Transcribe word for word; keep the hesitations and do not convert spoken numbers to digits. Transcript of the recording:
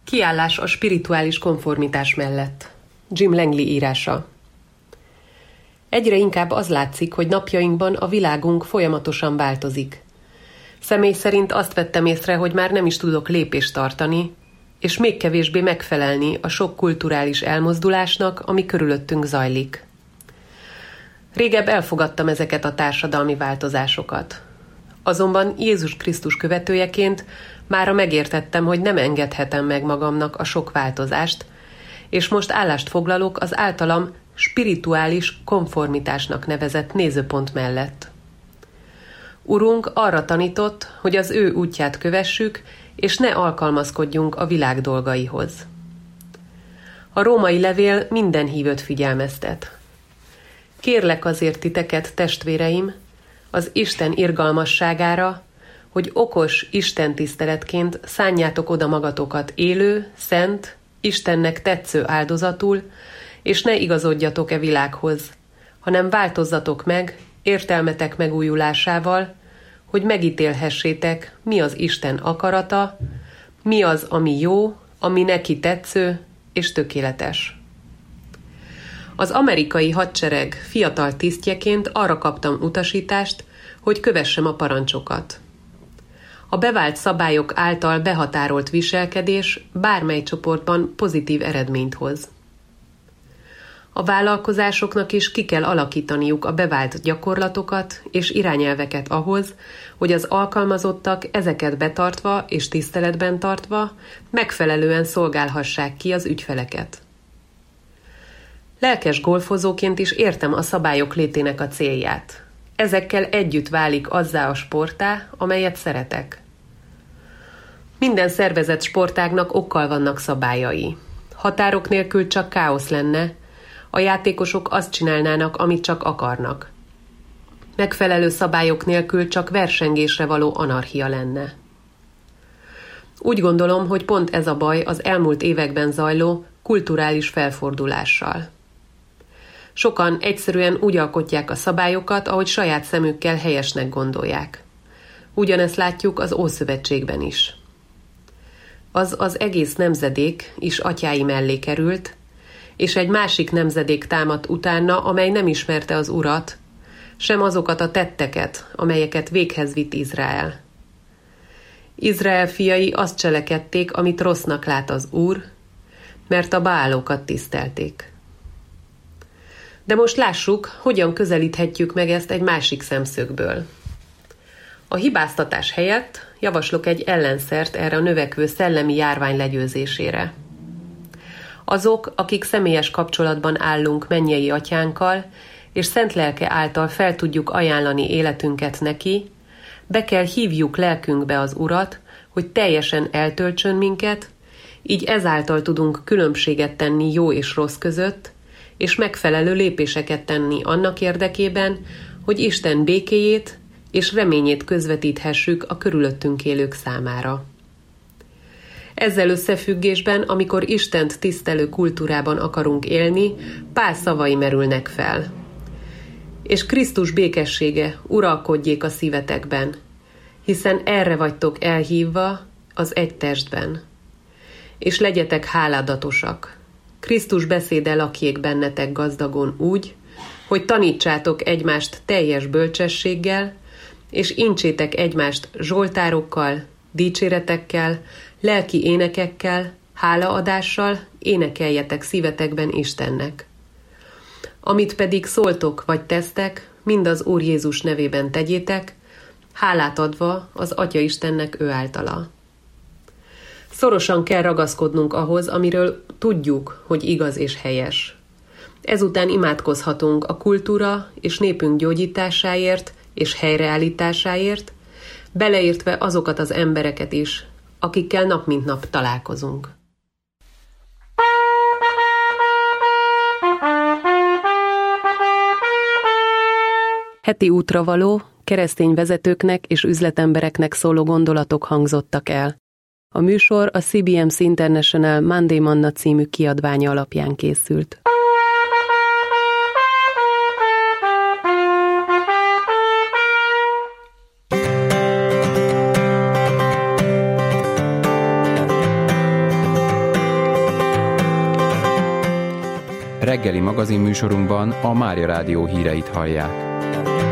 Kiállás a spirituális konformitás mellett. Jim Langley írása. Egyre inkább az látszik, hogy napjainkban a világunk folyamatosan változik. Személy szerint azt vettem észre, hogy már nem is tudok lépést tartani, és még kevésbé megfelelni a sok kulturális elmozdulásnak, ami körülöttünk zajlik. Régebb elfogadtam ezeket a társadalmi változásokat. Azonban Jézus Krisztus követőjeként mára megértettem, hogy nem engedhetem meg magamnak a sok változást, és most állást foglalok az általam spirituális konformitásnak nevezett nézőpont mellett. Urunk arra tanított, hogy az ő útját kövessük, és ne alkalmazkodjunk a világ dolgaihoz. A római levél minden hívőt figyelmeztet. Kérlek azért titeket, testvéreim, az Isten irgalmasságára, hogy okos istentiszteletként szánjátok oda magatokat élő, szent, Istennek tetsző áldozatul, és ne igazodjatok e világhoz, hanem változzatok meg értelmetek megújulásával, hogy megítélhessétek, mi az Isten akarata, mi az, ami jó, ami neki tetsző és tökéletes. Az amerikai hadsereg fiatal tisztjeként arra kaptam utasítást, hogy kövessem a parancsokat. A bevált szabályok által behatárolt viselkedés bármely csoportban pozitív eredményt hoz. A vállalkozásoknak is ki kell alakítaniuk a bevált gyakorlatokat és irányelveket ahhoz, hogy az alkalmazottak ezeket betartva és tiszteletben tartva megfelelően szolgálhassák ki az ügyfeleket. Lelkes golfozóként is értem a szabályok létének a célját. Ezekkel együtt válik azzá a sportá, amelyet szeretek. Minden szervezett sportágnak okkal vannak szabályai. Határok nélkül csak káosz lenne, a játékosok azt csinálnának, amit csak akarnak. Megfelelő szabályok nélkül csak versengésre való anarchia lenne. Úgy gondolom, hogy pont ez a baj az elmúlt években zajló kulturális felfordulással. Sokan egyszerűen úgy alkotják a szabályokat, ahogy saját szemükkel helyesnek gondolják. Ugyanezt látjuk az Ószövetségben is. Az az egész nemzedék is atyái mellé került, és egy másik nemzedék támadt utána, amely nem ismerte az Urat, sem azokat a tetteket, amelyeket véghez vitt Izrael. Izrael fiai azt cselekedték, amit rossznak lát az Úr, mert a Baálokat tisztelték. De most lássuk, hogyan közelíthetjük meg ezt egy másik szemszögből. A hibáztatás helyett javaslok egy ellenszert erre a növekvő szellemi járvány legyőzésére. Azok, akik személyes kapcsolatban állunk mennyei atyánkkal, és szent lelke által fel tudjuk ajánlani életünket neki, be kell hívjuk lelkünkbe az Urat, hogy teljesen eltöltsön minket, így ezáltal tudunk különbséget tenni jó és rossz között, és megfelelő lépéseket tenni annak érdekében, hogy Isten békéjét és reményét közvetíthessük a körülöttünk élők számára. Ezzel összefüggésben, amikor Istent tisztelő kultúrában akarunk élni, Pál szavai merülnek fel. És Krisztus békessége uralkodjék a szívetekben, hiszen erre vagytok elhívva az egy testben. És legyetek háládatosak. Krisztus beszéde lakjék bennetek gazdagon úgy, hogy tanítsátok egymást teljes bölcsességgel, és incsétek egymást zsoltárokkal, dicséretekkel, lelki énekekkel, hálaadással énekeljetek szívetekben Istennek. Amit pedig szóltok vagy tesztek, mind az Úr Jézus nevében tegyétek, hálát adva az Atya Istennek ő általa. Szorosan kell ragaszkodnunk ahhoz, amiről tudjuk, hogy igaz és helyes. Ezután imádkozhatunk a kultúra és népünk gyógyításáért és helyreállításáért, beleértve azokat az embereket is, akikkel nap mint nap találkozunk. Heti útra való, keresztény vezetőknek és üzletembereknek szóló gondolatok hangzottak el. A műsor a cé bé em cé International Monday Manna című kiadványa alapján készült. Reggeli magazinműsorunkban a Mária Rádió híreit hallják.